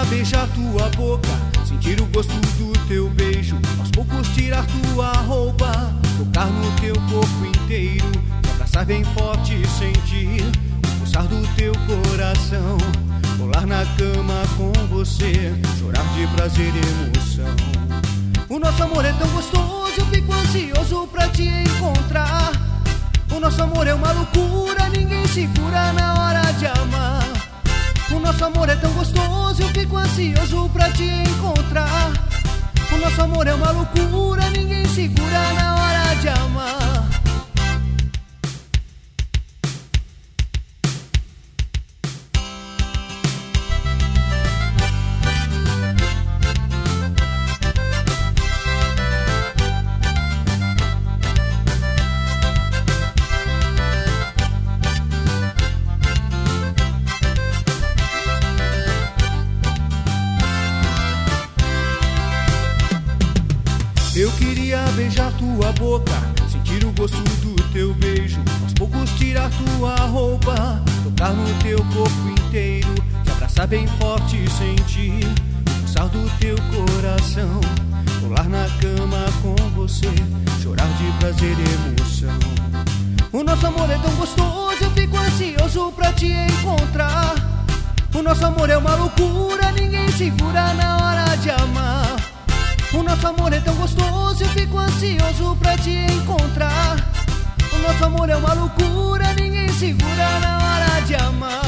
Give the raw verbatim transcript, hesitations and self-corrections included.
beijar tua boca, sentir o gosto do teu beijo, aos poucos tirar tua roupa, tocar no teu corpo inteiro, te abraçar bem forte e sentir o pulsar do teu coração, rolar na cama com você, chorar de prazer e emoção. O nosso amor é tão gostoso, eu fico ansioso pra te encontrar. O nosso amor é uma loucura, ninguém segura na hora de amar. O nosso amor é tão gostoso, eu fico ansioso pra te encontrar. O nosso amor é uma loucura, ninguém segura na hora de amar. Eu queria beijar tua boca, sentir o gosto do teu beijo, aos poucos tirar tua roupa, tocar no teu corpo inteiro, te abraçar bem forte e sentir o pulsar do teu coração, rolar na cama com você, chorar de prazer e emoção. O nosso amor é tão gostoso, eu fico ansioso pra te encontrar. O nosso amor é uma loucura, ninguém segura na hora de amar. O nosso amor é tão gostoso, eu fico ansioso pra te encontrar. O nosso amor é uma loucura, ninguém segura na hora de amar.